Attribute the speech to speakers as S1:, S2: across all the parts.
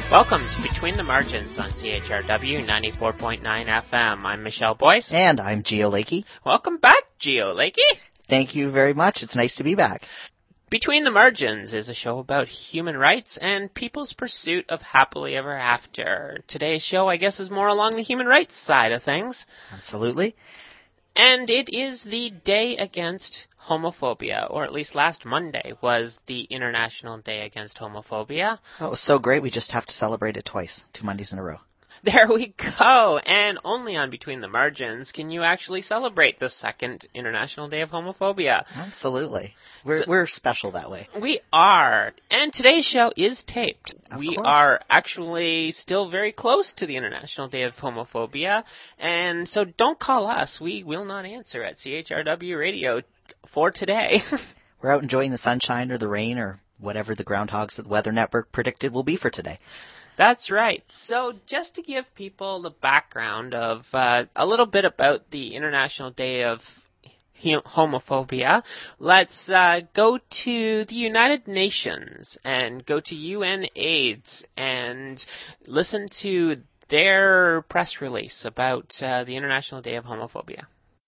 S1: Welcome to Between the Margins on CHRW 94.9 FM. I'm Michelle Boyce.
S2: And I'm Gio Lakey.
S1: Welcome back, Gio Lakey.
S2: Thank you very much. It's nice to be back.
S1: Between the Margins is a show about human rights and people's pursuit of happily ever after. Today's show, I guess, is more along the human rights side of things.
S2: Absolutely.
S1: And it is the Day Against Homophobia, or at least last Monday was the International Day Against Homophobia.
S2: Oh, it was so great we just have to celebrate it twice, 2 Mondays in a row.
S1: There we go. And only on Between the Margins can you actually celebrate the second International Day of Homophobia.
S2: Absolutely. We're special that way.
S1: We are. And today's show is taped.
S2: We
S1: are actually still very close to the International Day of Homophobia. And so don't call us. We will not answer at CHRW Radio for today.
S2: We're out enjoying the sunshine or the rain or whatever the groundhogs at the Weather Network predicted will be for today.
S1: That's right. So just to give people the background of a little bit about the International Day of Homophobia, let's go to the United Nations and go to UNAIDS and listen to their press release about the International Day of Homophobia.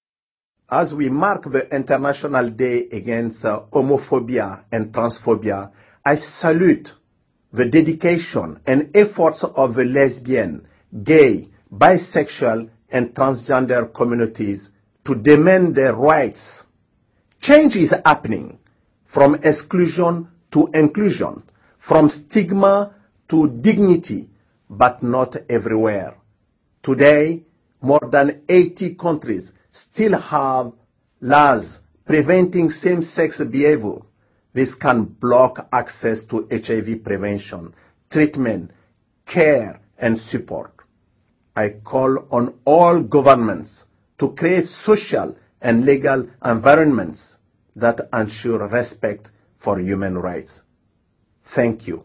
S3: As we mark the International Day Against Homophobia and Transphobia, I salute the dedication and efforts of the lesbian, gay, bisexual, and transgender communities to demand their rights. Change is happening from exclusion to inclusion, from stigma to dignity, but not everywhere. Today, more than 80 countries still have laws preventing same-sex behavior. This can block access to HIV prevention, treatment, care, and support. I call on all governments to create social and legal environments that ensure respect for human rights. Thank you.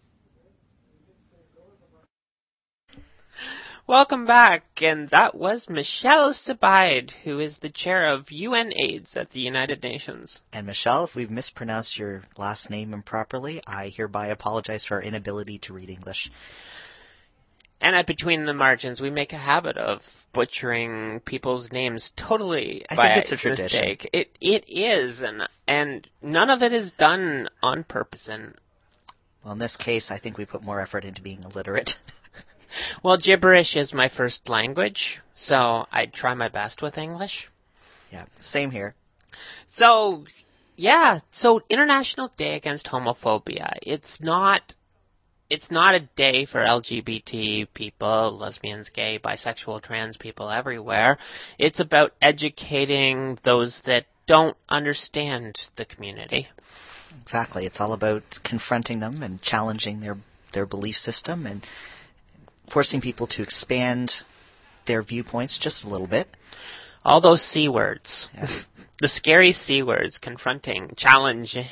S1: Welcome back, and that was Michelle Sabaid, who is the chair of UNAIDS at the United Nations.
S2: And Michelle, if we've mispronounced your last name improperly, I hereby apologize for our inability to read English.
S1: And at Between the Margins, we make a habit of butchering people's names totally
S2: I
S1: by
S2: think it's a tradition.
S1: mistake. It is, and none of it is done on purpose. And
S2: well, in this case, I think we put more effort into being illiterate.
S1: Well, gibberish is my first language, so I try my best with English.
S2: Yeah, same here.
S1: So International Day Against Homophobia. It's not a day for LGBT people, lesbians, gay, bisexual, trans people everywhere. It's about educating those that don't understand the community.
S2: Exactly. It's all about confronting them and challenging their belief system and forcing people to expand their viewpoints just a little bit.
S1: All those C words.
S2: Yeah.
S1: The scary C words, confronting, challenging.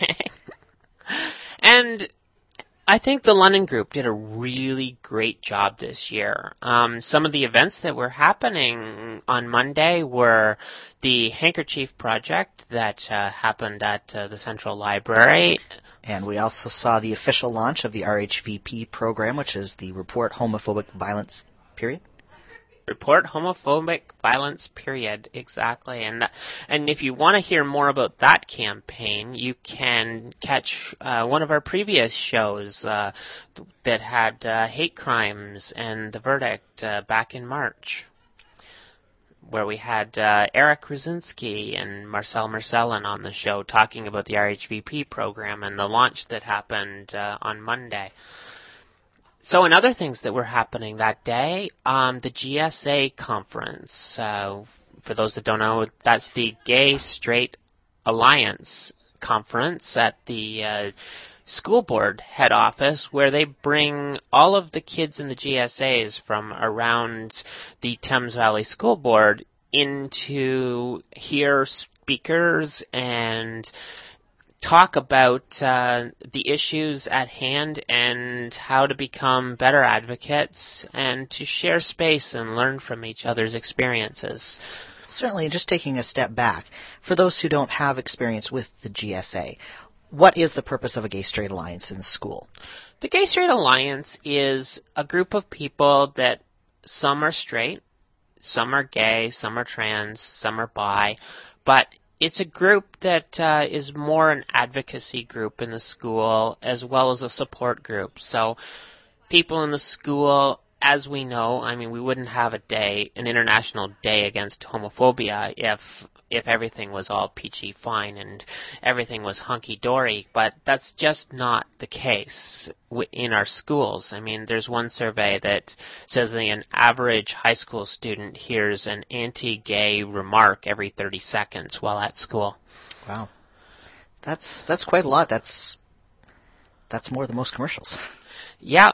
S1: And I think the London Group did a really great job this year. Some of the events that were happening on Monday were the Handkerchief Project that happened at the Central Library.
S2: And we also saw the official launch of the RHVP program, which is the Report Homophobic Violence Period.
S1: Report Homophobic Violence Period, exactly. And if you want to hear more about that campaign, you can catch one of our previous shows that had hate crimes and the verdict back in March, where we had Eric Krasinski and Marcel Marcellin on the show talking about the RHVP program and the launch that happened on Monday. So in other things that were happening that day, the GSA conference, for those that don't know, that's the Gay Straight Alliance conference at the school board head office, where they bring all of the kids in the GSAs from around the Thames Valley School Board in to hear speakers and talk about the issues at hand and how to become better advocates and to share space and learn from each other's experiences.
S2: Certainly, just taking a step back, for those who don't have experience with the GSA, what is the purpose of a Gay-Straight Alliance in the school?
S1: The Gay-Straight Alliance is a group of people that some are straight, some are gay, some are trans, some are bi, but it's a group that is more an advocacy group in the school as well as a support group. So people in the school, as we know, I mean, we wouldn't have an international day against homophobia if everything was all peachy fine and everything was hunky-dory, but that's just not the case in our schools. I mean, there's one survey that says an average high school student hears an anti-gay remark every 30 seconds while at school.
S2: Wow. That's quite a lot. That's more than most commercials.
S1: Yeah.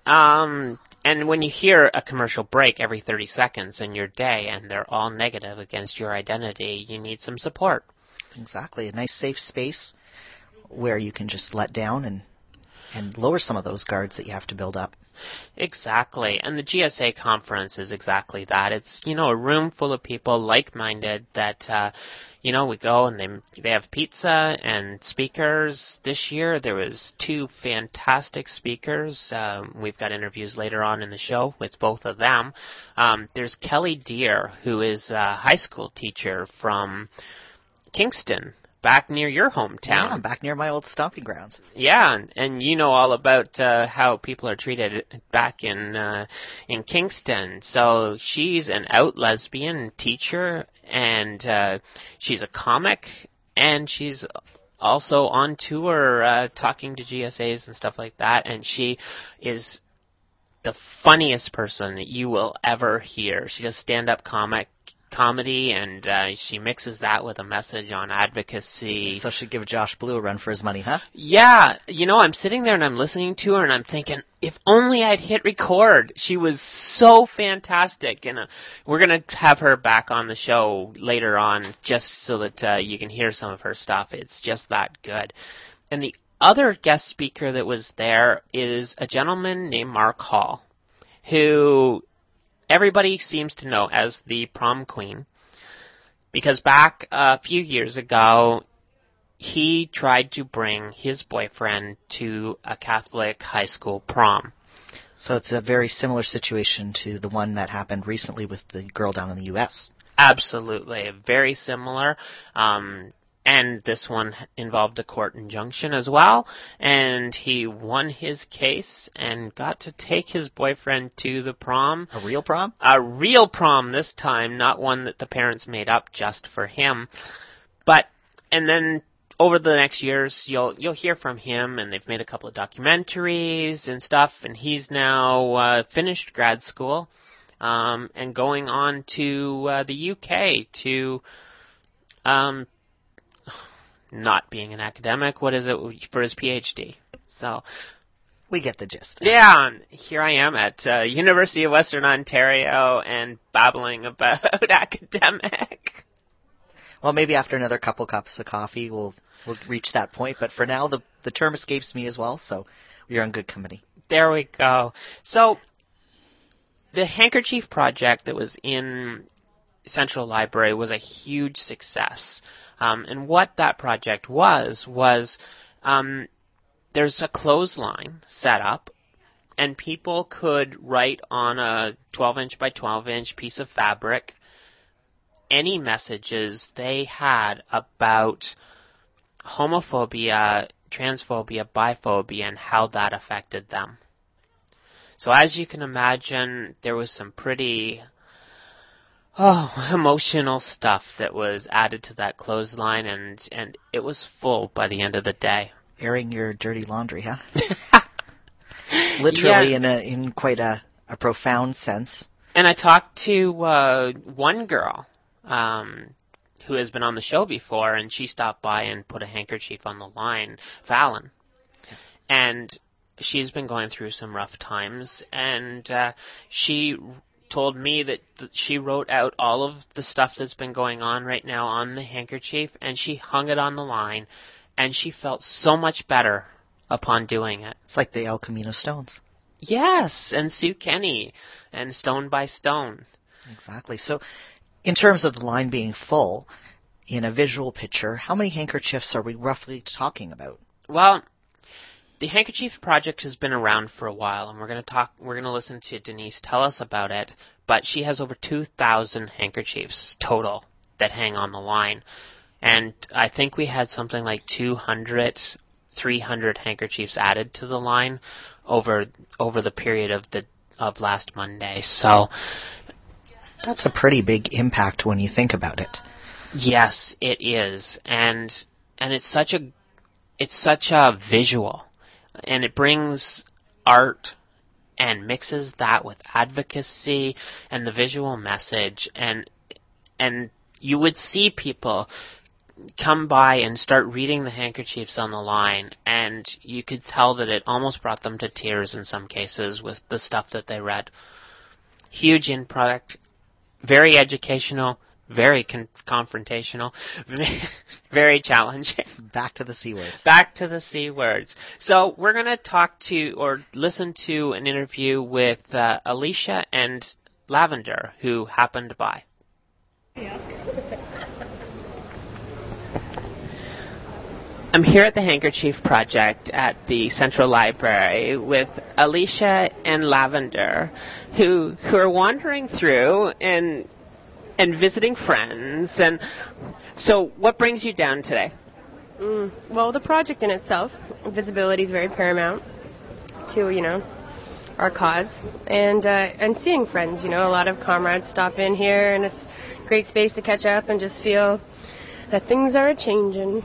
S1: And when you hear a commercial break every 30 seconds in your day and they're all negative against your identity, you need some support.
S2: Exactly. A nice safe space where you can just let down and lower some of those guards that you have to build up.
S1: Exactly. And the GSA conference is exactly that. It's, a room full of people like-minded that, we go and they have pizza and speakers. This year there was 2 fantastic speakers. We've got interviews later on in the show with both of them. There's Kelly Deere, who is a high school teacher from Kingston, back near your hometown.
S2: Yeah, back near my old stomping grounds.
S1: Yeah, and you know all about how people are treated back in Kingston. So she's an out lesbian teacher, and she's a comic, and she's also on tour talking to GSAs and stuff like that, and she is the funniest person that you will ever hear. She does stand-up comedy, and she mixes that with a message on advocacy.
S2: So she'd give Josh Blue a run for his money, huh?
S1: Yeah, I'm sitting there and I'm listening to her and I'm thinking, if only I'd hit record. She was so fantastic, and we're going to have her back on the show later on just so that you can hear some of her stuff. It's just that good. And the other guest speaker that was there is a gentleman named Mark Hall, who everybody seems to know as the prom queen, because back a few years ago, he tried to bring his boyfriend to a Catholic high school prom.
S2: So it's a very similar situation to the one that happened recently with the girl down in the U.S.
S1: Absolutely, very similar. And this one involved a court injunction as well, and he won his case and got to take his boyfriend to the prom.
S2: A real prom?
S1: A real prom this time, not one that the parents made up just for him. And then over the next years, you'll hear from him, and they've made a couple of documentaries and stuff, and he's now finished grad school and going on to the UK to... not being an academic, what is it, for his PhD. So
S2: we get the gist.
S1: Yeah, here I am at University of Western Ontario and babbling about academic.
S2: Well, maybe after another couple cups of coffee, we'll reach that point. But for now, the term escapes me as well, so you're in good company.
S1: There we go. So the Handkerchief Project that was in Central Library was a huge success. And what that project was there's a clothesline set up, and people could write on a 12-inch by 12-inch piece of fabric any messages they had about homophobia, transphobia, biphobia, and how that affected them. So as you can imagine, there was some pretty emotional stuff that was added to that clothesline, and it was full by the end of the day.
S2: Airing your dirty laundry, huh? Literally, yeah. in quite a profound sense.
S1: And I talked to one girl who has been on the show before, and she stopped by and put a handkerchief on the line, Fallon. Yes. And she's been going through some rough times, and she told me that she wrote out all of the stuff that's been going on right now on the handkerchief, and she hung it on the line, and she felt so much better upon doing it.
S2: It's like the El Camino Stones.
S1: Yes, and Sue Kenny, and Stone by Stone.
S2: Exactly. So, in terms of the line being full, in a visual picture, how many handkerchiefs are we roughly talking about?
S1: Well, the Handkerchief Project has been around for a while, and we're going to listen to Denise tell us about it, but she has over 2,000 handkerchiefs total that hang on the line. And I think we had something like 200, 300 handkerchiefs added to the line over the period of last Monday. So
S2: that's a pretty big impact when you think about it.
S1: Yes, it is. And it's such a visual, and it brings art and mixes that with advocacy and the visual message, and you would see people come by and start reading the handkerchiefs on the line, and you could tell that it almost brought them to tears in some cases with the stuff that they read. Huge in product, very educational, very confrontational, very challenging.
S2: Back to the C words.
S1: Back to the C words. So we're going to listen to an interview with Alicia and Lavender, who happened by. I'm here at the Handkerchief Project at the Central Library with Alicia and Lavender, who are wandering through and visiting friends. And so what brings you down today?
S4: Well, the project in itself, visibility is very paramount to, our cause. And seeing friends, a lot of comrades stop in here, and it's a great space to catch up and just feel that things are a-changing.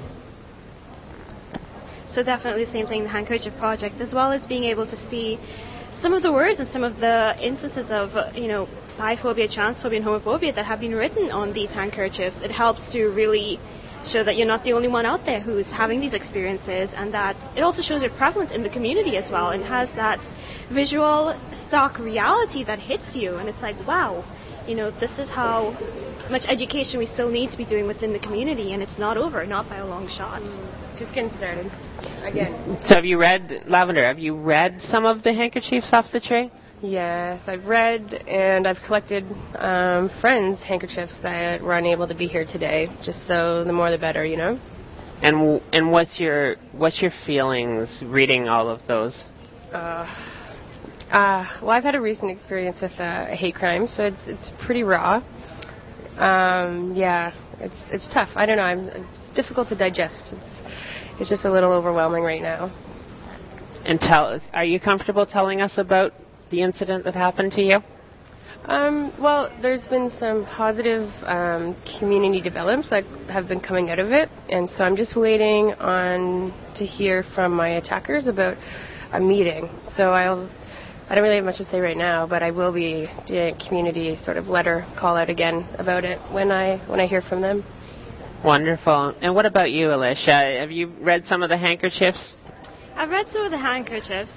S5: So definitely the same thing, the Handkerchief Project, as well as being able to see some of the words and some of the instances of, biphobia, transphobia, and homophobia that have been written on these handkerchiefs. It helps to really show that you're not the only one out there who's having these experiences, and that it also shows your prevalence in the community as well, and has that visual, stark reality that hits you, and it's like, wow, this is how much education we still need to be doing within the community, and it's not over, not by a long shot.
S4: Just getting started. Again.
S1: So have you read some of the handkerchiefs off the tree?
S4: Yes, I've read, and I've collected friends' handkerchiefs that were unable to be here today, just so the more the better,
S1: And what's your feelings reading all of those?
S4: Well, I've had a recent experience with a hate crime, so it's pretty raw. Yeah, it's tough. I don't know. It's difficult to digest. It's just a little overwhelming right now.
S1: And are you comfortable telling us about the incident that happened to you?
S4: Well, there's been some positive community developments that have been coming out of it, and so I'm just waiting to hear from my attackers about a meeting. So I don't really have much to say right now, but I will be doing a community sort of letter call out again about it when I hear from them.
S1: Wonderful. And what about you, Alicia? Have you read some of the handkerchiefs?
S5: I've read some of the handkerchiefs.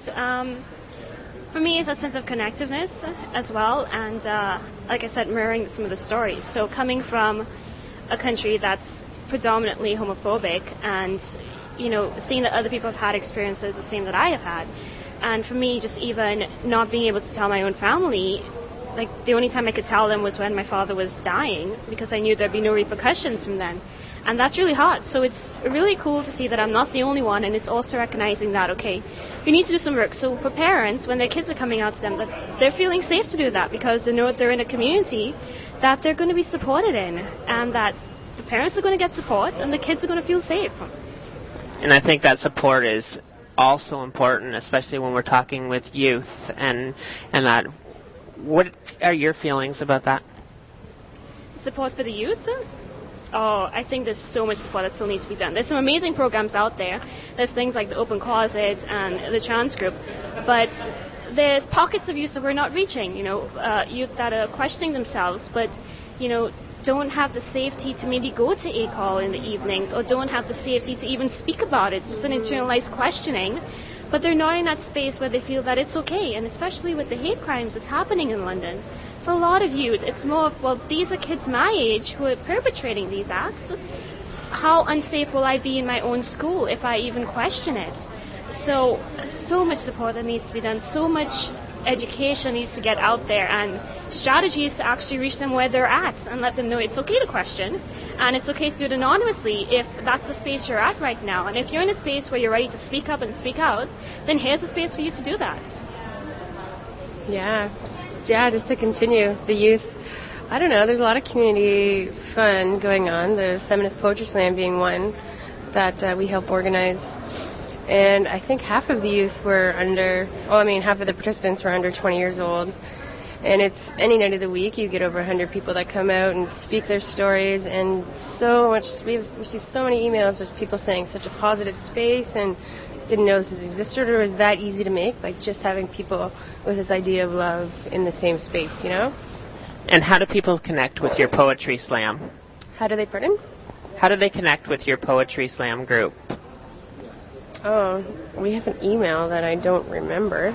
S5: For me, it's a sense of connectiveness as well, and like I said, mirroring some of the stories. So coming from a country that's predominantly homophobic, and seeing that other people have had experiences the same that I have had, and for me, just even not being able to tell my own family, like the only time I could tell them was when my father was dying, because I knew there'd be no repercussions from then. And that's really hard. So it's really cool to see that I'm not the only one, and it's also recognizing that, okay, we need to do some work. So for parents, when their kids are coming out to them, that they're feeling safe to do that, because they know that they're in a community that they're going to be supported in, and that the parents are going to get support, and the kids are going to feel safe.
S1: And I think that support is also important, especially when we're talking with youth, and that. What are your feelings about that?
S5: Support for the youth? Oh, I think there's so much support that still needs to be done. There's some amazing programs out there. There's things like the Open Closet and the Trans Group, but there's pockets of youth that we're not reaching. Youth that are questioning themselves, but don't have the safety to maybe go to ACOL in the evenings, or don't have the safety to even speak about it. It's just an internalized questioning. But they're not in that space where they feel that it's okay, and especially with the hate crimes that's happening in London. For a lot of youth, it's more of, well, these are kids my age who are perpetrating these acts. How unsafe will I be in my own school if I even question it? So much support that needs to be done, so much education needs to get out there, and strategies to actually reach them where they're at and let them know it's okay to question, and it's okay to do it anonymously if that's the space you're at right now. And if you're in a space where you're ready to speak up and speak out, then here's a space for you to do that.
S4: Yeah, just to continue the youth. I don't know, there's a lot of community fun going on, the Feminist Poetry Slam being one that we help organize. And I think half of the youth were half of the participants were under 20 years old. And it's any night of the week, you get over 100 people that come out and speak their stories, and we've received so many emails with people saying such a positive space and didn't know this existed or was that easy to make by just having people with this idea of love in the same space, you know?
S1: And how do people connect with your Poetry Slam?
S4: How do they, pardon?
S1: How do they connect with your Poetry Slam group?
S4: Oh, we have an email that I don't remember.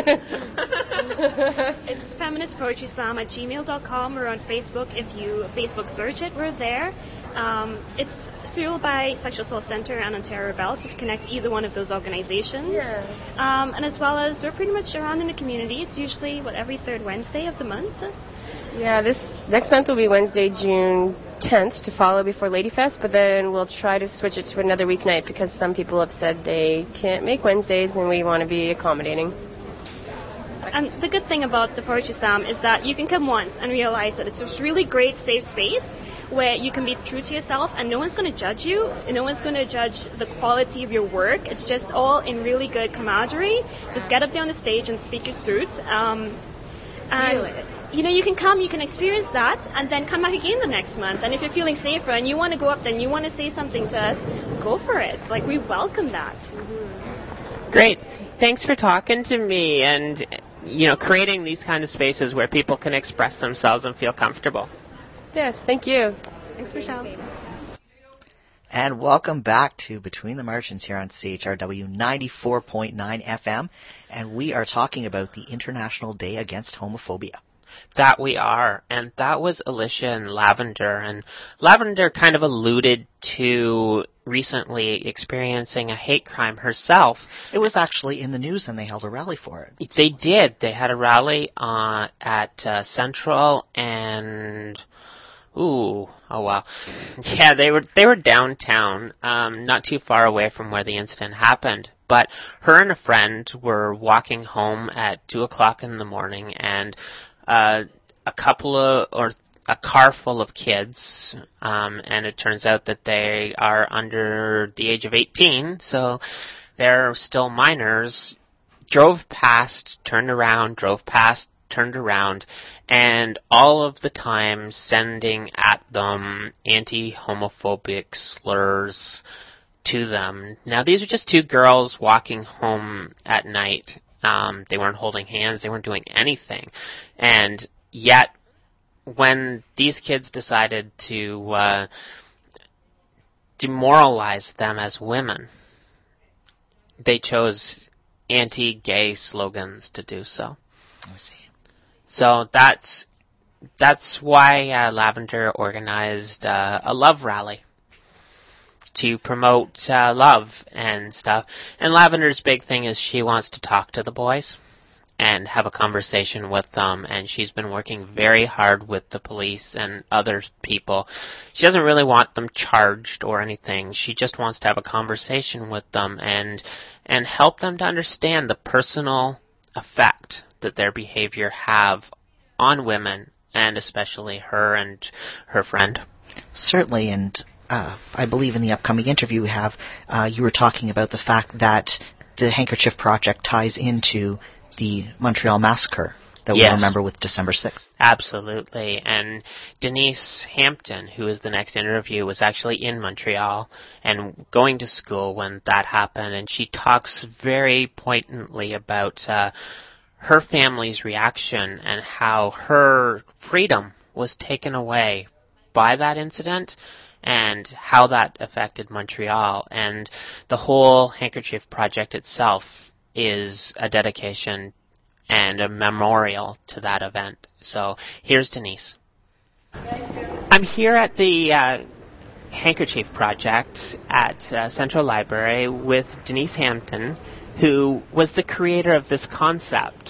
S5: It's feministpoetryslam@gmail.com. We're on Facebook. If you Facebook search it, we're there. It's fueled by Sexual Soul Center and Ontario Rebels, so you connect either one of those organizations.
S4: Yeah.
S5: And as well as we're pretty much around in the community. It's usually, every third Wednesday of the month?
S4: Yeah, this next month will be Wednesday, June 10th to follow before Ladyfest, but then we'll try to switch it to another weeknight because some people have said they can't make Wednesdays and we want to be accommodating.
S5: And the good thing about the Poetry Slam is that you can come once and realize that it's a really great safe space where you can be true to yourself and no one's going to judge you, and no one's going to judge the quality of your work. It's just all in really good camaraderie. Just get up there on the stage and speak your truth.
S4: Feel it.
S5: You can come, you can experience that, and then come back again the next month. And if you're feeling safer and you want to go up there and you want to say something to us, go for it. We welcome that.
S1: Great. Thanks for talking to me and, creating these kind of spaces where people can express themselves and feel comfortable.
S4: Yes, thank you.
S5: Thanks, Michelle.
S2: And welcome back to Between the Margins here on CHRW 94.9 FM. And we are talking about the International Day Against Homophobia.
S1: That we are, and that was Alicia and Lavender, and Lavender kind of alluded to recently experiencing a hate crime herself.
S2: It was actually in the news, and they held a rally for it.
S1: They did. They had a rally at Central, and oh wow, yeah, they were downtown, not too far away from where the incident happened. But her and a friend were walking home at 2:00 in the morning, and a car full of kids, and it turns out that they are under the age of 18, so they're still minors, drove past, turned around, and all of the time sending at them anti-homophobic slurs to them. Now, these are just two girls walking home at night. They weren't holding hands. They weren't doing anything. And yet, when these kids decided to demoralize them as women, they chose anti-gay slogans to do so.
S2: I see.
S1: So that's why Lavender organized a love rally to promote love and stuff. And Lavender's big thing is she wants to talk to the boys and have a conversation with them, and she's been working very hard with the police and other people. She doesn't really want them charged or anything. She just wants to have a conversation with them and help them to understand the personal effect that their behavior have on women, and especially her and her friend.
S2: Certainly, and I believe in the upcoming interview we have, you were talking about the fact that the Handkerchief Project ties into the Montreal Massacre that we remember with December 6th.
S1: Absolutely. And Denise Hampton, who is the next interview, was actually in Montreal and going to school when that happened, and she talks very poignantly about her family's reaction and how her freedom was taken away by that incident, and how that affected Montreal. And the whole Handkerchief Project itself is a dedication and a memorial to that event. So here's Denise. I'm here at the Handkerchief Project at Central Library with Denise Hampton, who was the creator of this concept.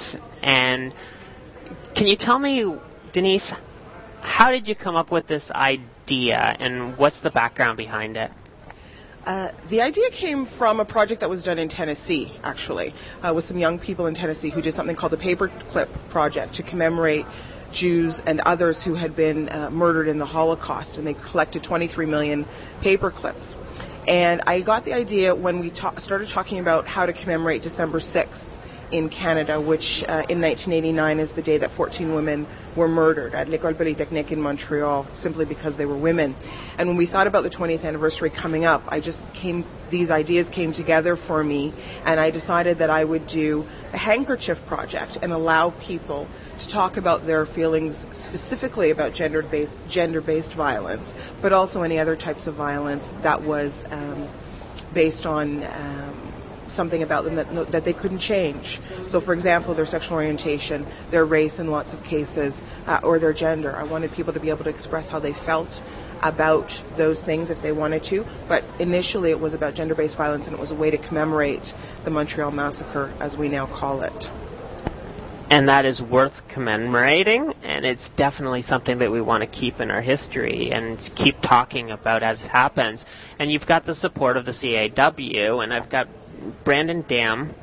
S1: And can you tell me, Denise, how did you come up with this idea, and what's the background behind it?
S6: The idea came from a project that was done in Tennessee, actually, with some young people in Tennessee who did something called the Paperclip Project to commemorate Jews and others who had been murdered in the Holocaust, and they collected 23 million paper clips. And I got the idea when we started talking about how to commemorate December 6th in Canada, which in 1989 is the day that 14 women were murdered at L'École Polytechnique in Montreal simply because they were women. And when we thought about the 20th anniversary coming up, these ideas came together for me, and I decided that I would do a handkerchief project and allow people to talk about their feelings specifically about gender-based violence, but also any other types of violence that was based on something about them that they couldn't change. So, for example, their sexual orientation, their race in lots of cases, or their gender. I wanted people to be able to express how they felt about those things if they wanted to, but initially it was about gender-based violence, and it was a way to commemorate the Montreal Massacre, as we now call it.
S1: And that is worth commemorating, and it's definitely something that we want to keep in our history and keep talking about as it happens. And you've got the support of the CAW, and I've got Brandy Dam,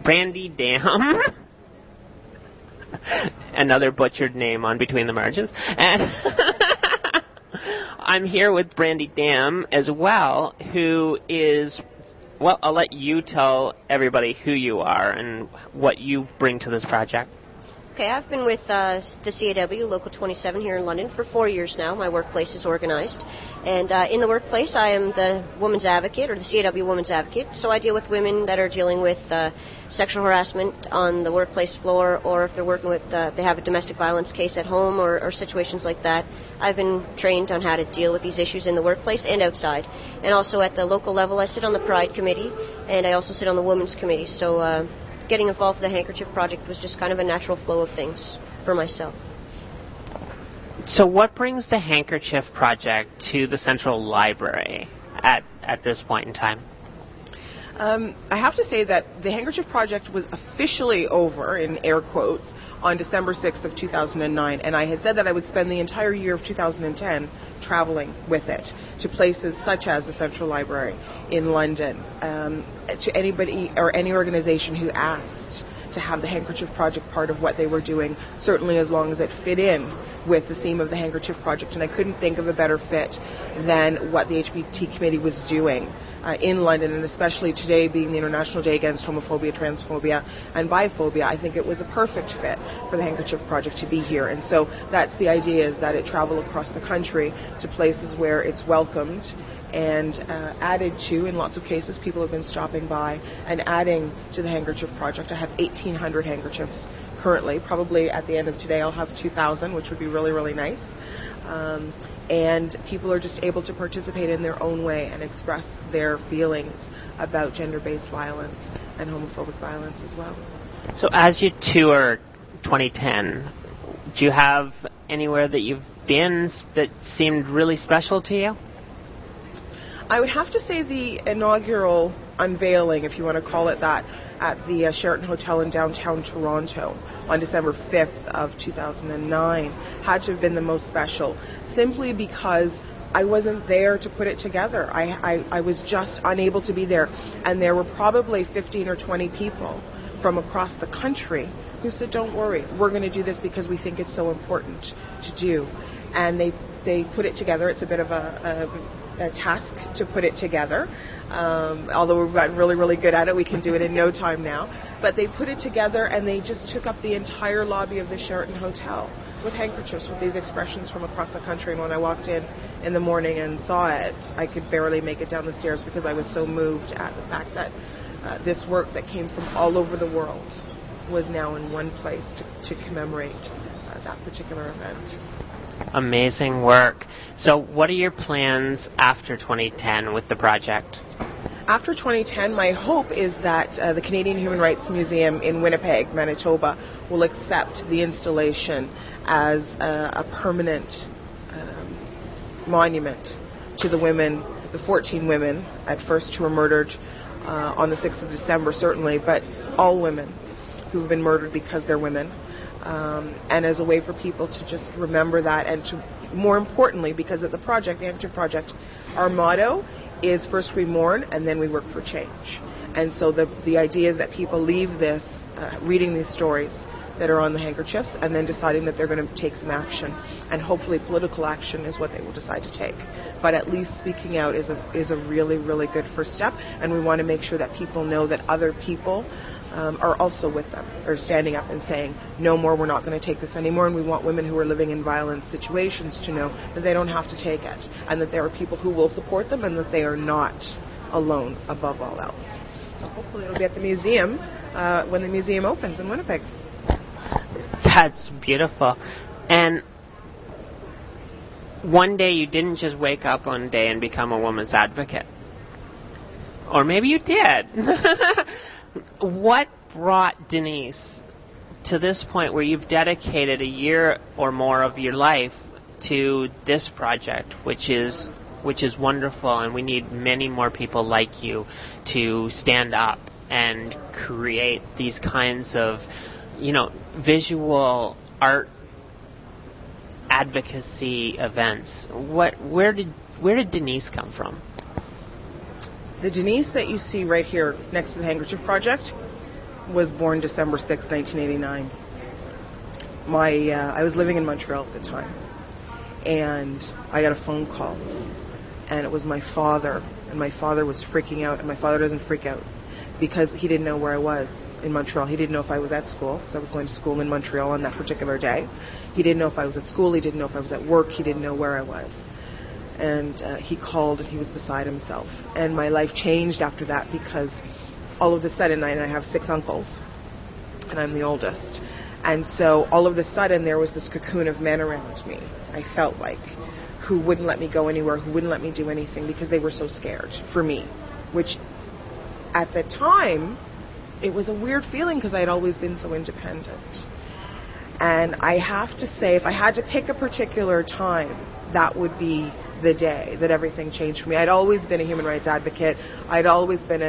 S1: another butchered name on Between the Margins, and I'm here with Brandy Dam as well, who is, well, I'll let you tell everybody who you are and what you bring to this project.
S7: Okay, I've been with the CAW, Local 27 here in London, for 4 years now. My workplace is organized. And in the workplace, I am the woman's advocate, or the CAW woman's advocate. So I deal with women that are dealing with sexual harassment on the workplace floor, or if they're working with, they have a domestic violence case at home, or situations like that. I've been trained on how to deal with these issues in the workplace and outside. And also at the local level, I sit on the Pride Committee, and I also sit on the Women's Committee. So getting involved with the Handkerchief Project was just kind of a natural flow of things for myself.
S1: So what brings the Handkerchief Project to the Central Library at this point in time?
S6: I have to say that the Handkerchief Project was officially over, in air quotes, on December 6th of 2009, and I had said that I would spend the entire year of 2010 traveling with it to places such as the Central Library in London, to anybody or any organization who asked to have the Handkerchief Project part of what they were doing, certainly as long as it fit in with the theme of the Handkerchief Project. And I couldn't think of a better fit than what the HBT Committee was doing in London, and especially today being the International Day Against Homophobia, Transphobia, and Biphobia. I think it was a perfect fit for the Handkerchief Project to be here. And so that's the idea, is that it travel across the country to places where it's welcomed and added to. In lots of cases, people have been stopping by and adding to the Handkerchief Project. I have 1,800 handkerchiefs currently. Probably at the end of today I'll have 2,000, which would be really, really nice. And people are just able to participate in their own way and express their feelings about gender-based violence and homophobic violence as well.
S1: So as you tour 2010, do you have anywhere that you've been that seemed really special to you?
S6: I would have to say the inaugural unveiling, if you want to call it that, at the Sheraton Hotel in downtown Toronto on December 5th of 2009 had to have been the most special, simply because I wasn't there to put it together. I was just unable to be there, and there were probably 15 or 20 people from across the country who said, don't worry, we're going to do this because we think it's so important to do. And they put it together. It's a bit of a task to put it together. Although we've gotten really, really good at it, we can do it in no time now. But they put it together, and they just took up the entire lobby of the Sheraton Hotel with handkerchiefs, with these expressions from across the country. And when I walked in the morning and saw it, I could barely make it down the stairs because I was so moved at the fact that this work that came from all over the world was now in one place to commemorate that particular event.
S1: Amazing work. So what are your plans after 2010 with the project?
S6: After 2010, my hope is that the Canadian Human Rights Museum in Winnipeg, Manitoba, will accept the installation as a permanent monument to the women, the 14 women at first who were murdered on the 6th of December, certainly, but all women who have been murdered because they're women. and as a way for people to just remember that, and to, more importantly, because at the project, the Handkerchief Project, our motto is first we mourn and then we work for change. And so the idea is that people leave this, reading these stories that are on the handkerchiefs, and then deciding that they're going to take some action, and hopefully political action is what they will decide to take. But at least speaking out is a really, really good first step, and we want to make sure that people know that other people are also with them, are standing up and saying, no more, we're not going to take this anymore. And we want women who are living in violent situations to know that they don't have to take it, and that there are people who will support them, and that they are not alone above all else. So hopefully it'll be at the museum when the museum opens in Winnipeg.
S1: That's beautiful. And one day you didn't just wake up one day and become a woman's advocate. Or maybe you did. What brought Denise to this point where you've dedicated a year or more of your life to this project, which is wonderful, and we need many more people like you to stand up and create these kinds of, visual art advocacy events. Where did Denise come from?
S6: The Denise that you see right here next to the Handkerchief Project was born December 6, 1989. I was living in Montreal at the time, and I got a phone call, and it was my father, and my father was freaking out, and my father doesn't freak out because he didn't know where I was in Montreal. He didn't know if I was at school, because I was going to school in Montreal on that particular day. He didn't know if I was at school. He didn't know if I was at work. He didn't know where I was. And he called, and he was beside himself. And my life changed after that, because all of a sudden, I have 6 uncles, and I'm the oldest. And so all of a sudden, there was this cocoon of men around me, I felt like, who wouldn't let me go anywhere, who wouldn't let me do anything, because they were so scared for me, which at the time, it was a weird feeling, because I had always been so independent. And I have to say, if I had to pick a particular time, that would be the day that everything changed for me. I'd always been a human rights advocate. I'd always been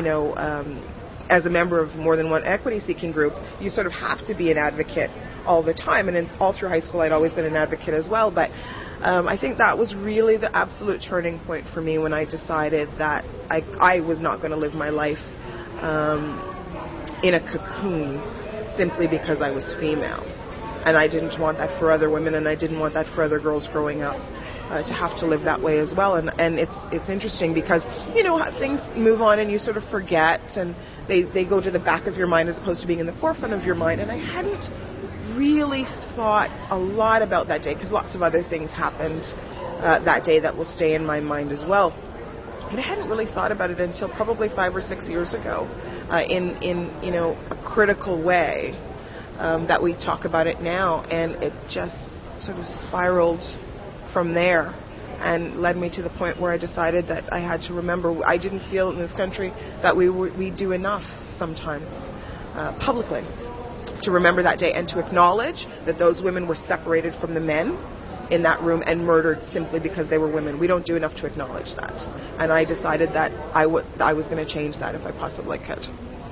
S6: as a member of more than one equity-seeking group, you sort of have to be an advocate all the time. And all through high school, I'd always been an advocate as well. But I think that was really the absolute turning point for me, when I decided that I was not going to live my life in a cocoon simply because I was female. And I didn't want that for other women, and I didn't want that for other girls growing up, to have to live that way as well. And it's interesting, because, things move on and you sort of forget, and they go to the back of your mind as opposed to being in the forefront of your mind. And I hadn't really thought a lot about that day, because lots of other things happened that day that will stay in my mind as well. But I hadn't really thought about it until probably 5 or 6 years ago, in a critical way, that we talk about it now, and it just sort of spiraled from there and led me to the point where I decided that I had to remember. I didn't feel in this country that we do enough sometimes publicly to remember that day, and to acknowledge that those women were separated from the men in that room and murdered simply because they were women. We don't do enough to acknowledge that. And I decided that I was going to change that if I possibly could.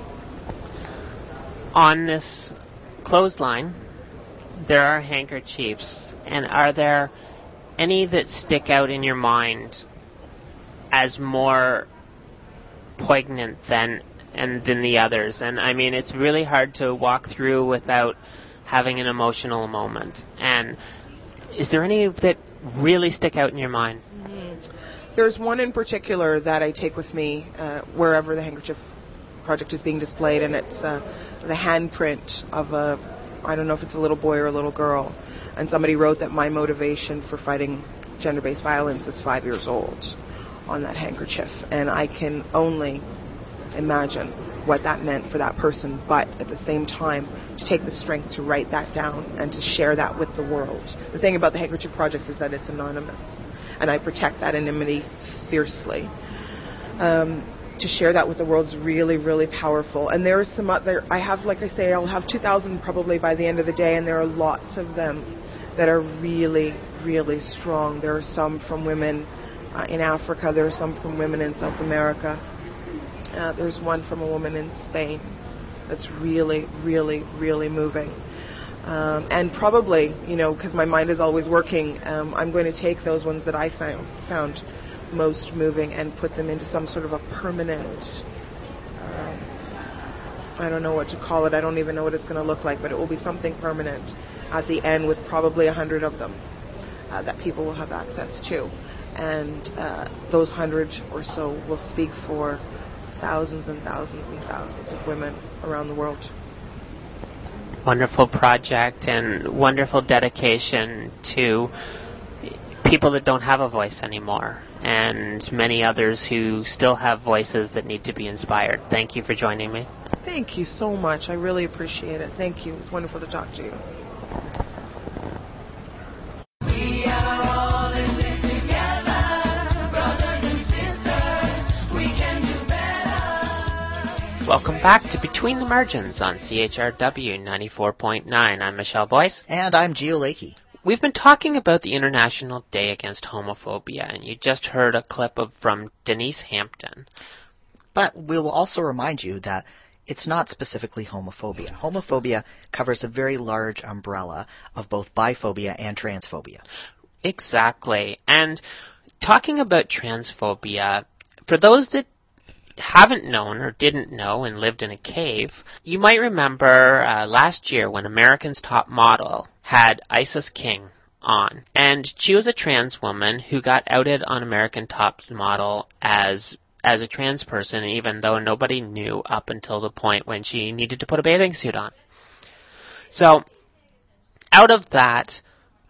S1: On this clothesline, there are handkerchiefs, and are there any that stick out in your mind as more poignant than the others? And I mean, it's really hard to walk through without having an emotional moment. And is there any that really stick out in your mind?
S6: There's one in particular that I take with me wherever the Handkerchief Project is being displayed, and it's the handprint of I don't know if it's a little boy or a little girl, and somebody wrote that my motivation for fighting gender-based violence is 5 years old on that handkerchief, and I can only imagine what that meant for that person, but at the same time, to take the strength to write that down and to share that with the world. The thing about the Handkerchief Project is that it's anonymous, and I protect that anonymity fiercely. To share that with the world is really, really powerful. And there are some other, I have, like I say, I'll have 2,000 probably by the end of the day, and there are lots of them that are really, really strong. There are some from women in Africa. There are some from women in South America. There's one from a woman in Spain that's really, really, really moving. And probably, because my mind is always working, I'm going to take those ones that I found most moving and put them into some sort of a permanent, I don't know what to call it, I don't even know what it's going to look like, but it will be something permanent at the end with probably 100 of them that people will have access to. And those 100 or so will speak for thousands and thousands and thousands of women around the world.
S1: Wonderful project and wonderful dedication to people that don't have a voice anymore, and many others who still have voices that need to be inspired. Thank you for joining me.
S6: Thank you so much. I really appreciate it. Thank you. It was wonderful to talk to you.
S8: We are all in this together, brothers and sisters. We can do better.
S1: Welcome back to Between the Margins on CHRW 94.9. I'm Michelle Boyce.
S2: And I'm Gio Lakey.
S1: We've been talking about the International Day Against Homophobia, and you just heard a clip from Denise Hampton.
S2: But we will also remind you that it's not specifically homophobia. Homophobia covers a very large umbrella of both biphobia and transphobia.
S1: Exactly. And talking about transphobia, for those that haven't known or didn't know and lived in a cave, you might remember last year when America's Top Model had Isis King on. And she was a trans woman who got outed on American Top Model as a trans person, even though nobody knew up until the point when she needed to put a bathing suit on. So, out of that,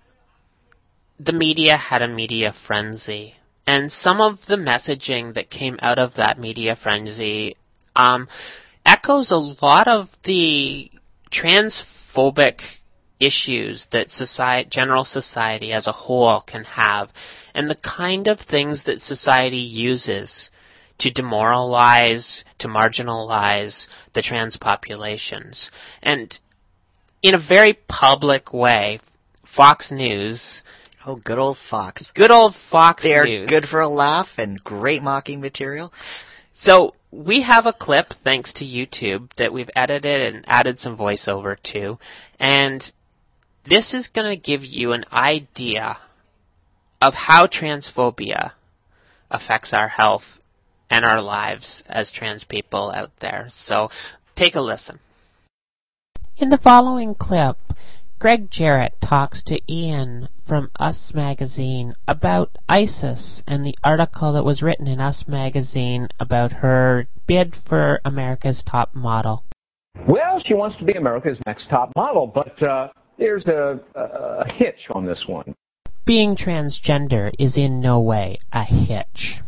S1: the media had a media frenzy. And some of the messaging that came out of that media frenzy echoes a lot of the transphobic issues that general society as a whole can have, and the kind of things that society uses to demoralize, to marginalize the trans populations. And in a very public way, Fox News...
S2: Oh, good old Fox.
S1: Good old Fox
S2: They're
S1: News.
S2: Good for a laugh and great mocking material.
S1: So, we have a clip, thanks to YouTube, that we've edited and added some voiceover to, and this is going to give you an idea of how transphobia affects our health and our lives as trans people out there. So, take a listen. In the following clip, Greg Jarrett talks to Ian from Us Magazine about Isis and the article that was written in Us Magazine about her bid for America's Top Model.
S9: Well, she wants to be America's next top model, but there's a hitch on this one.
S1: Being transgender is in no way a hitch.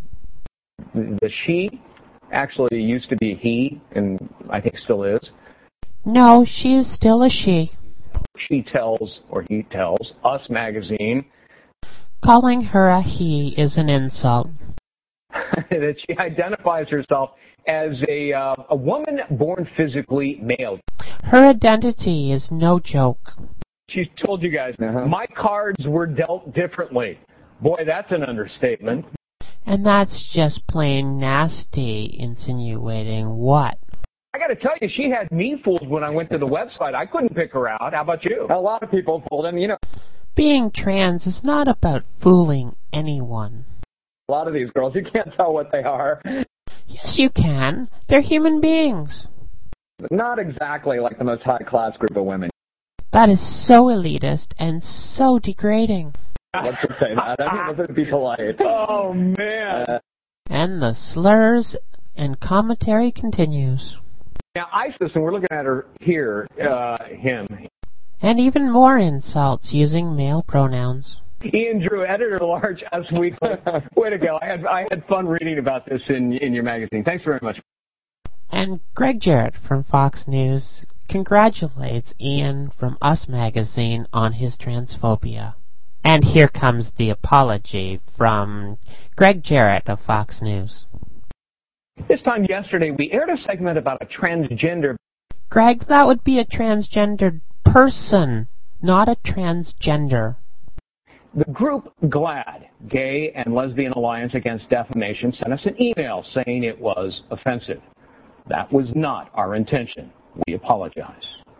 S9: The she actually used to be he, and I think still is.
S1: No, she is still a she.
S9: She tells, or he tells, Us Magazine.
S1: Calling her a he is an insult.
S9: That she identifies herself as a woman born physically male.
S1: Her identity is no joke.
S9: She's told you guys, my cards were dealt differently. Boy, that's an understatement.
S1: And that's just plain nasty, insinuating what?
S9: I got to tell you, she had me fooled when I went to the website. I couldn't pick her out. How about you? A lot of people fooled him,
S1: Being trans is not about fooling anyone.
S9: A lot of these girls, you can't tell what they are.
S1: Yes, you can. They're human beings.
S9: But not exactly like the most high-class group of women.
S1: That is so elitist and so degrading.
S9: Let's just say that. I mean, let's be polite. Oh, man.
S1: And the slurs and commentary continues.
S9: Now, Isis, and we're looking at her here, him.
S1: And even more insults using male pronouns.
S9: Ian Drew, editor-at-large, Us Weekly. Way to go. I had fun reading about this in your magazine. Thanks very much.
S1: And Greg Jarrett from Fox News congratulates Ian from Us Magazine on his transphobia. And here comes the apology from Greg Jarrett of Fox News.
S9: This time yesterday, we aired a segment about a transgender.
S1: Greg, that would be a transgendered person, not a transgender.
S9: The group GLAAD, Gay and Lesbian Alliance Against Defamation, sent us an email saying it was offensive. That was not our intention. We apologize.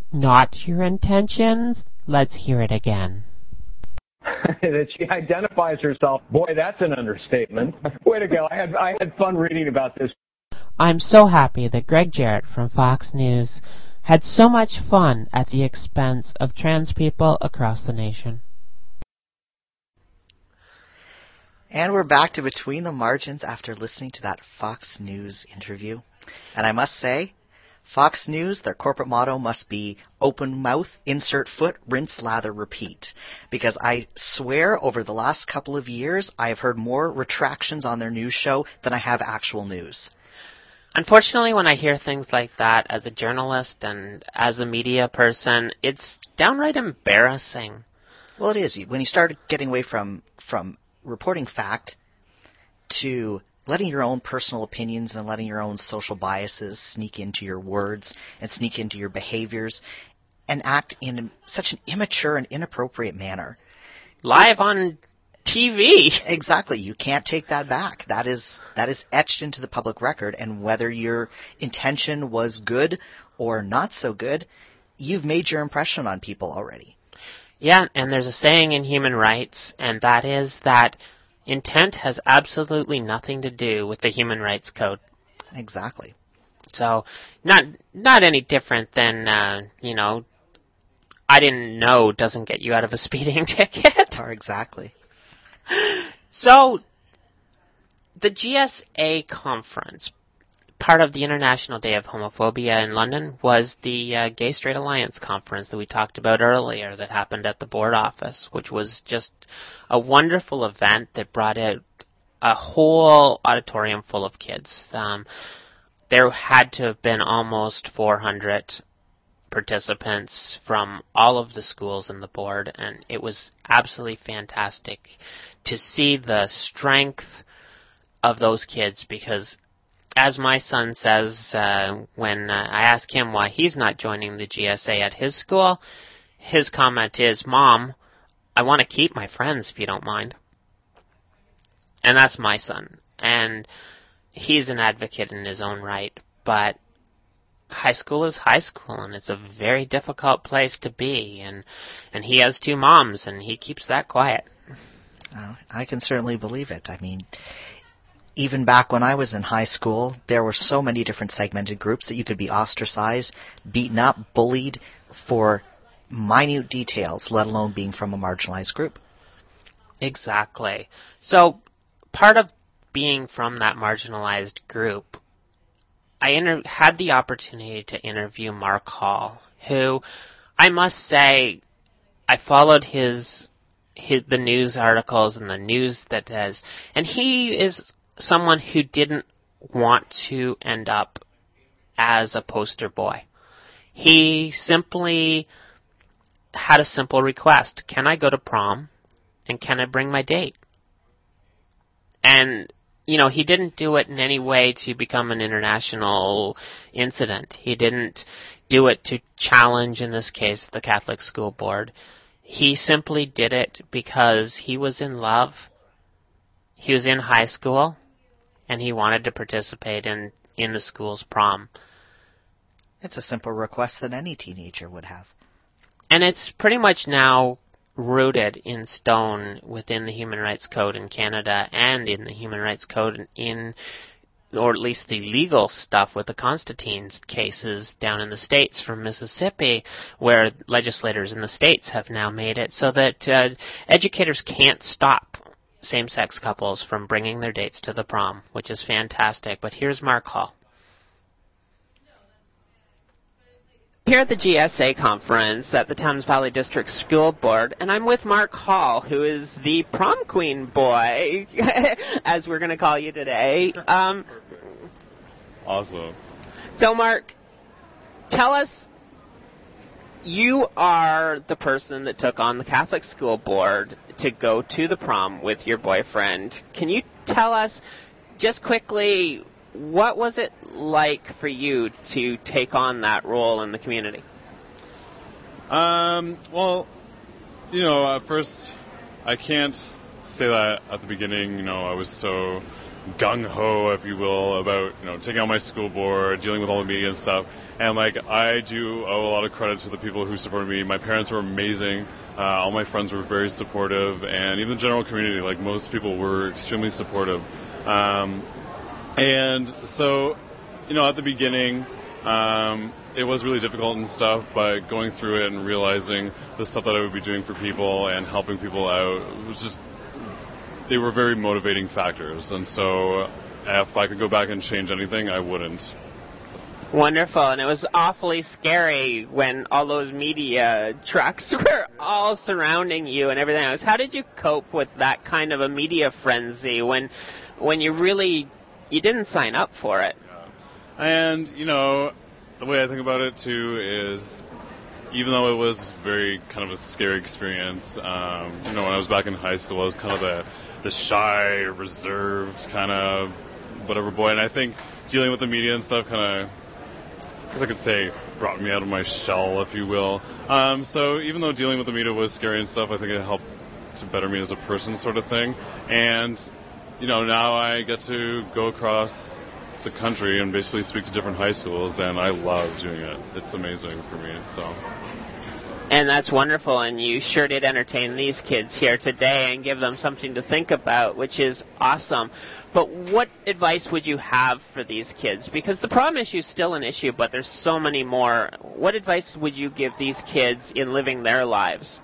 S1: not your intentions? Let's hear it again.
S9: That she identifies herself. Boy, that's an understatement. Way to go. I had fun reading about this.
S1: I'm so happy that Greg Jarrett from Fox News had so much fun at the expense of trans people across the nation.
S2: And we're back to Between the Margins after listening to that Fox News interview. And I must say, Fox News, their corporate motto must be open mouth, insert foot, rinse, lather, repeat. Because I swear over the last couple of years, I have heard more retractions on their news show than I have actual news.
S1: Unfortunately, when I hear things like that as a journalist and as a media person, it's downright embarrassing.
S2: Well, it is. When you start getting away from reporting fact to letting your own personal opinions and letting your own social biases sneak into your words and sneak into your behaviors and act in such an immature and inappropriate manner.
S1: Live on TV.
S2: Exactly. You can't take that back. That is etched into the public record, and whether your intention was good or not so good, you've made your impression on people already.
S1: Yeah, and there's a saying in human rights, and that is that intent has absolutely nothing to do with the Human Rights Code.
S2: Exactly.
S1: So, not any different than, I didn't know doesn't get you out of a speeding ticket.
S2: Or exactly.
S1: So, the GSA conference, part of the International Day of Homophobia in London, was the Gay Straight Alliance conference that we talked about earlier that happened at the board office, which was just a wonderful event that brought out a whole auditorium full of kids. There had to have been almost 400 participants from all of the schools in the board, and it was absolutely fantastic to see the strength of those kids, because as my son says, when I ask him why he's not joining the GSA at his school, his comment is, "Mom, I want to keep my friends if you don't mind." And that's my son. And he's an advocate in his own right, but high school is high school, and it's a very difficult place to be, and he has 2 moms, and he keeps that quiet.
S2: I can certainly believe it. I mean, even back when I was in high school, there were so many different segmented groups that you could be ostracized, beaten up, bullied for minute details, let alone being from a marginalized group.
S1: Exactly. So, part of being from that marginalized group, I had the opportunity to interview Mark Hall, who, I must say, I followed the news articles and the news that does, and he is someone who didn't want to end up as a poster boy. He simply had a simple request: can I go to prom, and can I bring my date? And, he didn't do it in any way to become an international incident. He didn't do it to challenge, in this case, the Catholic School Board. He simply did it because he was in love. He was in high school, and he wanted to participate in the school's prom.
S2: It's a simple request that any teenager would have.
S1: And it's pretty much now rooted in stone within the Human Rights Code in Canada and in the Human Rights Code or at least the legal stuff with the Constantine cases down in the States from Mississippi, where legislators in the States have now made it so that educators can't stop same-sex couples from bringing their dates to the prom, which is fantastic. But here's Mark Hall. Here at the GSA conference at the Thames Valley District School Board, and I'm with Mark Hall, who is the prom queen boy, as we're going to call you today.
S10: Awesome.
S1: So, Mark, tell us, you are the person that took on the Catholic School Board to go to the prom with your boyfriend. Can you tell us, just quickly, what was it like for you to take on that role in the community?
S10: Well, at first, I can't say that at the beginning, I was so gung-ho, if you will, about, taking on my school board, dealing with all the media and stuff. And, I do owe a lot of credit to the people who supported me. My parents were amazing. All my friends were very supportive. And even the general community, most people were extremely supportive. And so, at the beginning, it was really difficult and stuff, but going through it and realizing the stuff that I would be doing for people and helping people out, it was just, they were very motivating factors. And so if I could go back and change anything, I wouldn't.
S1: Wonderful. And it was awfully scary when all those media trucks were all surrounding you and everything else. How did you cope with that kind of a media frenzy when you didn't sign up for it?
S10: Yeah. And, the way I think about it, too, is even though it was very kind of a scary experience, when I was back in high school, I was kind of the shy, reserved kind of whatever boy. And I think dealing with the media and stuff kind of, I guess I could say, brought me out of my shell, if you will. So even though dealing with the media was scary and stuff, I think it helped to better me as a person sort of thing. And, now I get to go across the country and basically speak to different high schools, and I love doing it. It's amazing for me.
S1: And that's wonderful, and you sure did entertain these kids here today and give them something to think about, which is awesome. But what advice would you have for these kids? Because the prom issue is still an issue, but there's so many more. What advice would you give these kids in living their lives?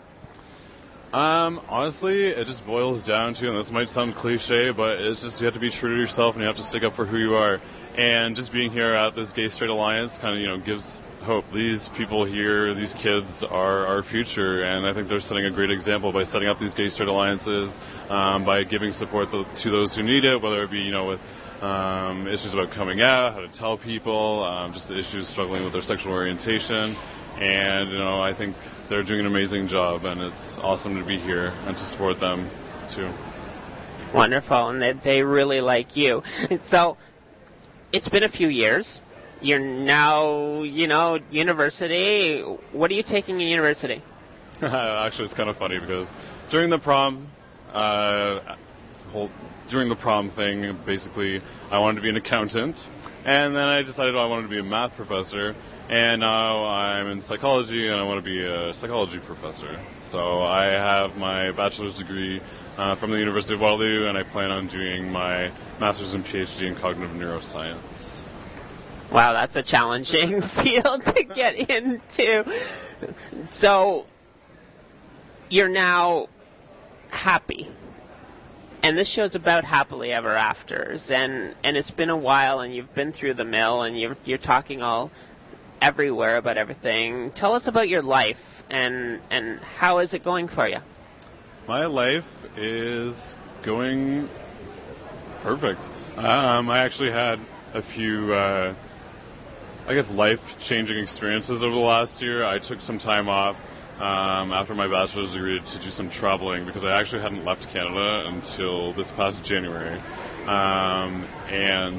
S10: Honestly, it just boils down to, and this might sound cliche, but it's just you have to be true to yourself and you have to stick up for who you are. And just being here at this Gay Straight Alliance kind of, gives hope. These people here, these kids are our future, and I think they're setting a great example by setting up these Gay Straight Alliances, by giving support to those who need it, whether it be, with issues about coming out, how to tell people, just issues struggling with their sexual orientation. And, I think they're doing an amazing job, and it's awesome to be here and to support them, too.
S1: Wonderful, and they really like you. So, it's been a few years. You're now, university. What are you taking in university?
S10: Actually, it's kind of funny because during the prom, thing, basically, I wanted to be an accountant, and then I decided I wanted to be a math professor. And now I'm in psychology, and I want to be a psychology professor. So I have my bachelor's degree from the University of Waterloo, and I plan on doing my master's and PhD in cognitive neuroscience.
S1: Wow, that's a challenging field to get into. So you're now happy. And this show's about happily ever afters. And it's been a while, and you've been through the mill, and you're talking all everywhere about everything. Tell us about your life and how is it going for you?
S10: My life is going perfect. I actually had a few, life-changing experiences over the last year. I took some time off after my bachelor's degree to do some traveling because I actually hadn't left Canada until this past January. And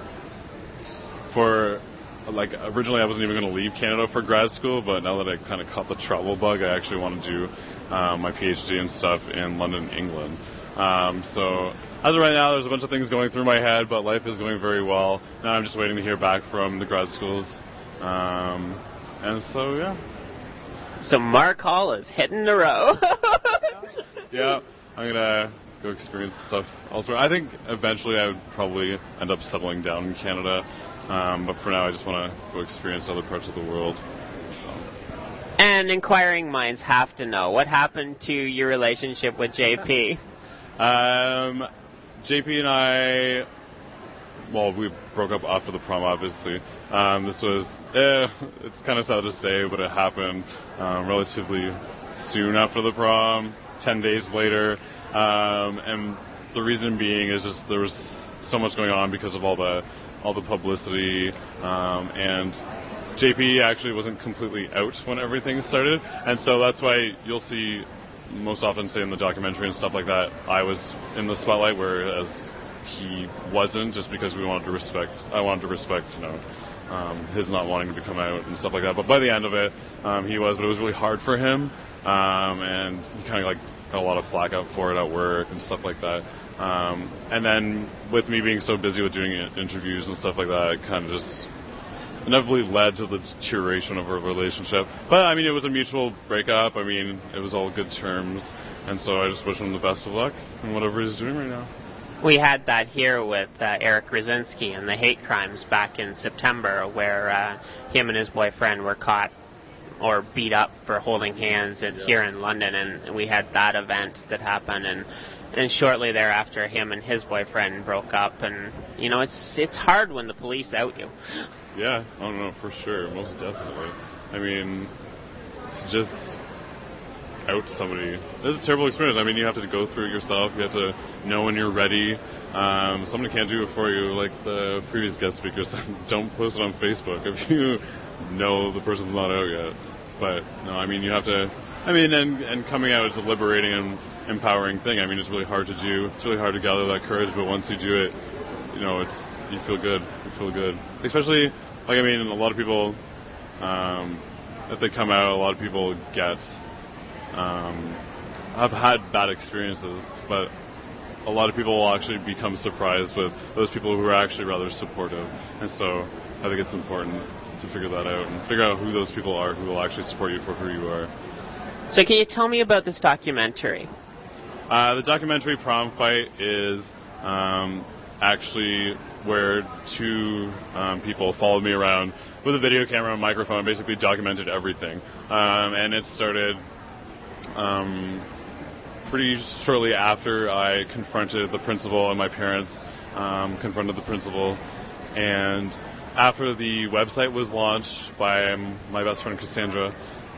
S10: originally I wasn't even going to leave Canada for grad school, but now that I kind of caught the travel bug, I actually want to do my PhD and stuff in London, England. So as of right now, there's a bunch of things going through my head, but life is going very well. Now I'm just waiting to hear back from the grad schools. And so, yeah.
S1: So Mark Hall is hitting the road.
S10: Yeah, I'm going to go experience stuff elsewhere. I think eventually I would probably end up settling down in Canada. But for now, I just want to go experience other parts of the world.
S1: And inquiring minds have to know, what happened to your relationship with JP?
S10: JP and I, we broke up after the prom, obviously. This was, it's kind of sad to say, but it happened relatively soon after the prom, 10 days later. And the reason being is just there was so much going on because of all the publicity, and JP actually wasn't completely out when everything started, and so that's why you'll see most often say in the documentary and stuff like that, I was in the spotlight, whereas he wasn't, just because I wanted to respect, his not wanting to come out and stuff like that. But by the end of it, he was, but it was really hard for him, and he kind of got a lot of flack up for it at work and stuff like that. And then with me being so busy with doing interviews and stuff like that, it kind of just inevitably led to the deterioration of our relationship. But I mean, it was a mutual breakup. I mean, it was all good terms, and so I just wish him the best of luck in whatever he's doing right now.
S1: We had that here with Eric Krasinski and the hate crimes back in September, where him and his boyfriend were caught or beat up for holding hands here in London, and we had that event that happened, and shortly thereafter him and his boyfriend broke up, and you know, it's hard when the police out you.
S10: Yeah, oh no, for sure, most definitely. I mean, to just out somebody, it's a terrible experience. I mean, you have to go through it yourself. You have to know when you're ready. Somebody can't do it for you, like the previous guest speaker said. Don't post it on Facebook if you know the person's not out yet. But no, I mean, you have to. I mean, and coming out is a liberating and empowering thing. I mean, it's really hard to do. It's really hard to gather that courage, but once you do it, you know, you feel good. You feel good. Especially, like, I mean, a lot of people, if they come out, a lot of people have had bad experiences, but a lot of people will actually become surprised with those people who are actually rather supportive. And so I think it's important to figure that out and figure out who those people are who will actually support you for who you are.
S1: So can you tell me about this documentary?
S10: The documentary Prom Fight is actually where two people followed me around with a video camera and microphone, basically documented everything. And it started pretty shortly after I confronted the principal, and my parents confronted the principal. And after the website was launched by my best friend Cassandra,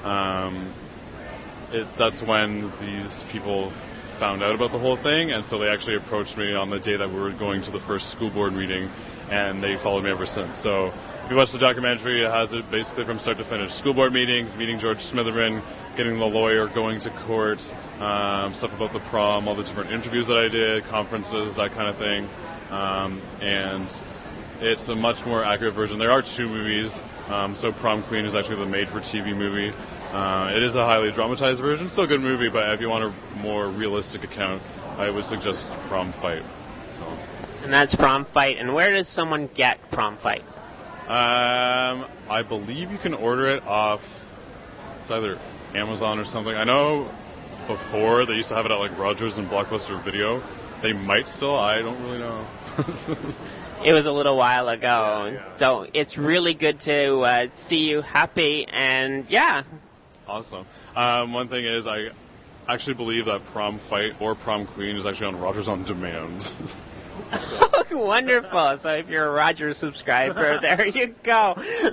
S10: that's when these people found out about the whole thing, and so they actually approached me on the day that we were going to the first school board meeting, and they followed me ever since. So if you watch the documentary, it has it basically from start to finish. School board meetings, meeting George Smitherman, getting the lawyer, going to court, stuff about the prom, all the different interviews that I did, conferences, that kind of thing. And it's a much more accurate version. There are two movies. So Prom Queen is actually the made-for-TV movie. It is a highly dramatized version. Still a good movie, but if you want a more realistic account, I would suggest Prom Fight. So.
S1: And that's Prom Fight. And where does someone get Prom Fight?
S10: I believe you can order it off, it's either Amazon or something. I know before they used to have it at like Rogers and Blockbuster Video. They might still, I don't really know.
S1: It was a little while ago, yeah. So it's really good to see you happy, and yeah.
S10: Awesome. One thing is, I actually believe that Prom Fight or Prom Queen is actually on Rogers On Demand.
S1: Wonderful. So if you're a Rogers subscriber, there you go.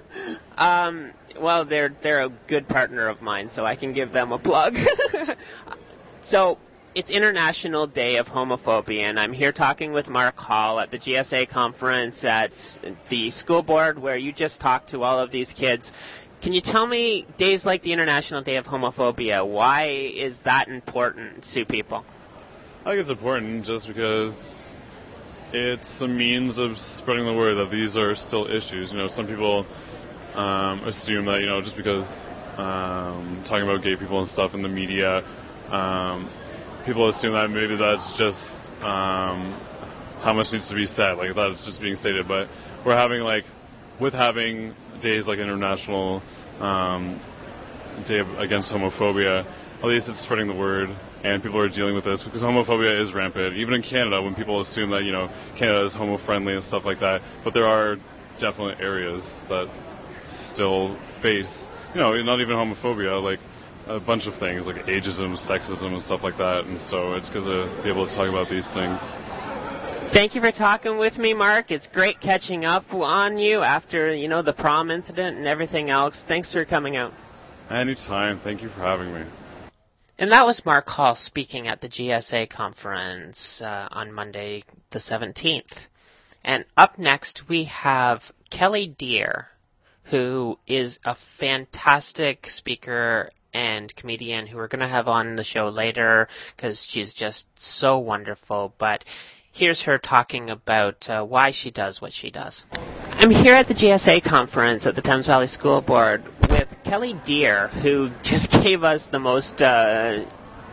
S1: Well, they're a good partner of mine, so I can give them a plug. So it's International Day of Homophobia, and I'm here talking with Mark Hall at the GSA conference at the school board where you just talked to all of these kids. Can you tell me, days like the International Day of Homophobia, why is that important to people?
S10: I think it's important just because it's a means of spreading the word that these are still issues. You know, some people assume that, you know, just because talking about gay people and stuff in the media, people assume that maybe that's just how much needs to be said, like that's just being stated. But we're having having days like International Day against Homophobia, at least it's spreading the word, and people are dealing with this because homophobia is rampant. Even in Canada, when people assume that, you know, Canada is homo-friendly and stuff like that, but there are definitely areas that still face, you know, not even homophobia, like a bunch of things like ageism, sexism, and stuff like that, and so it's good to be able to talk about these things.
S1: Thank you for talking with me, Mark. It's great catching up on you after, you know, the prom incident and everything else. Thanks for coming out.
S10: Anytime. Thank you for having me.
S1: And that was Mark Hall speaking at the GSA conference on Monday the 17th. And up next we have Kelly Deer, who is a fantastic speaker and comedian who we're going to have on the show later because she's just so wonderful. But here's her talking about why she does what she does. I'm here at the GSA conference at the Thames Valley School Board with Kelly Deer, who just gave us the most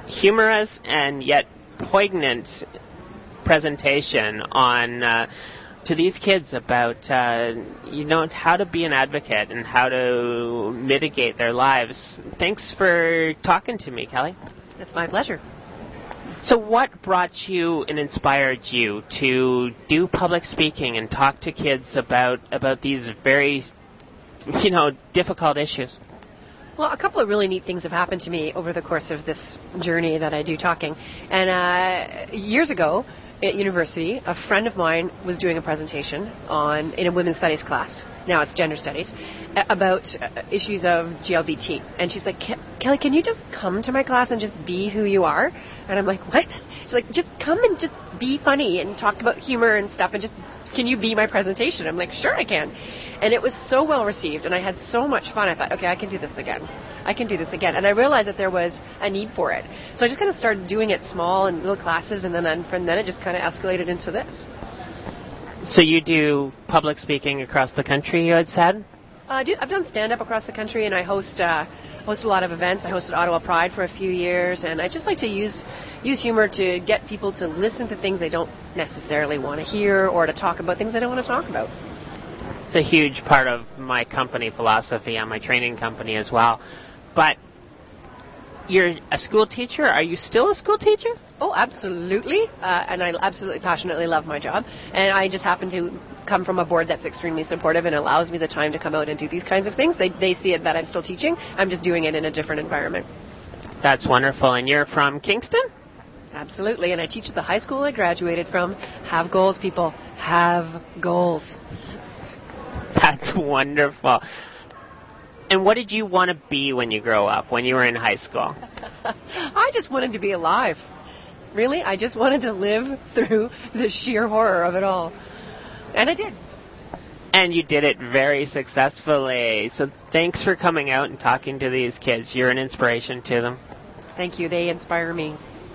S1: humorous and yet poignant presentation on to these kids about how to be an advocate and how to mitigate their lives. Thanks for talking to me, Kelly.
S11: It's my pleasure.
S1: So what brought you and inspired you to do public speaking and talk to kids about these very, difficult issues?
S11: Well, a couple of really neat things have happened to me over the course of this journey that I do talking. And years ago at university, a friend of mine was doing a presentation in a women's studies class. Now it's gender studies, about issues of GLBT. And she's like, Kelly, can you just come to my class and just be who you are? And I'm like, what? She's like, just come and just be funny and talk about humor and stuff and just, can you be my presentation? I'm like, sure I can. And it was so well received and I had so much fun. I thought, okay, I can do this again. And I realized that there was a need for it. So I just kind of started doing it small in little classes, and then from then it just kind of escalated into this.
S1: So you do public speaking across the country, you had said?
S11: I've done stand-up across the country, and I host a lot of events. I hosted Ottawa Pride for a few years, and I just like to use humor to get people to listen to things they don't necessarily want to hear, or to talk about things they don't want to talk about.
S1: It's a huge part of my company philosophy on my training company as well. But you're a school teacher. Are you still a school teacher?
S11: Oh, absolutely. And I absolutely passionately love my job. And I just happen to come from a board that's extremely supportive and allows me the time to come out and do these kinds of things. They see it that I'm still teaching. I'm just doing it in a different environment.
S1: That's wonderful. And you're from Kingston?
S11: Absolutely. And I teach at the high school I graduated from. Have goals, people. Have goals.
S1: That's wonderful. And what did you want to be when you grow up, when you were in high school?
S11: I just wanted to be alive. Really, I just wanted to live through the sheer horror of it all. And I did.
S1: And you did it very successfully. So thanks for coming out and talking to these kids. You're an inspiration to them.
S11: Thank you. They inspire me.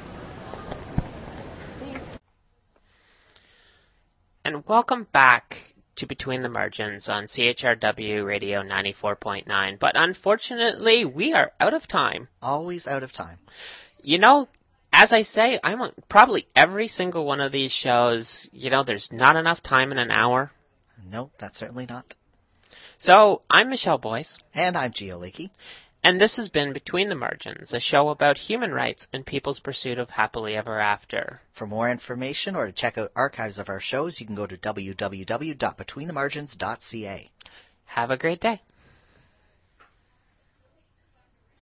S1: And welcome back to Between the Margins on CHRW Radio 94.9. But unfortunately, we are out of time.
S2: Always out of time.
S1: As I say, I'm on probably every single one of these shows. There's not enough time in an hour.
S2: No, that's certainly not.
S1: So, I'm Michelle Boyce.
S2: And I'm Gio Leakey.
S1: And this has been Between the Margins, a show about human rights and people's pursuit of happily ever after.
S2: For more information or to check out archives of our shows, you can go to www.betweenthemargins.ca.
S1: Have a great day.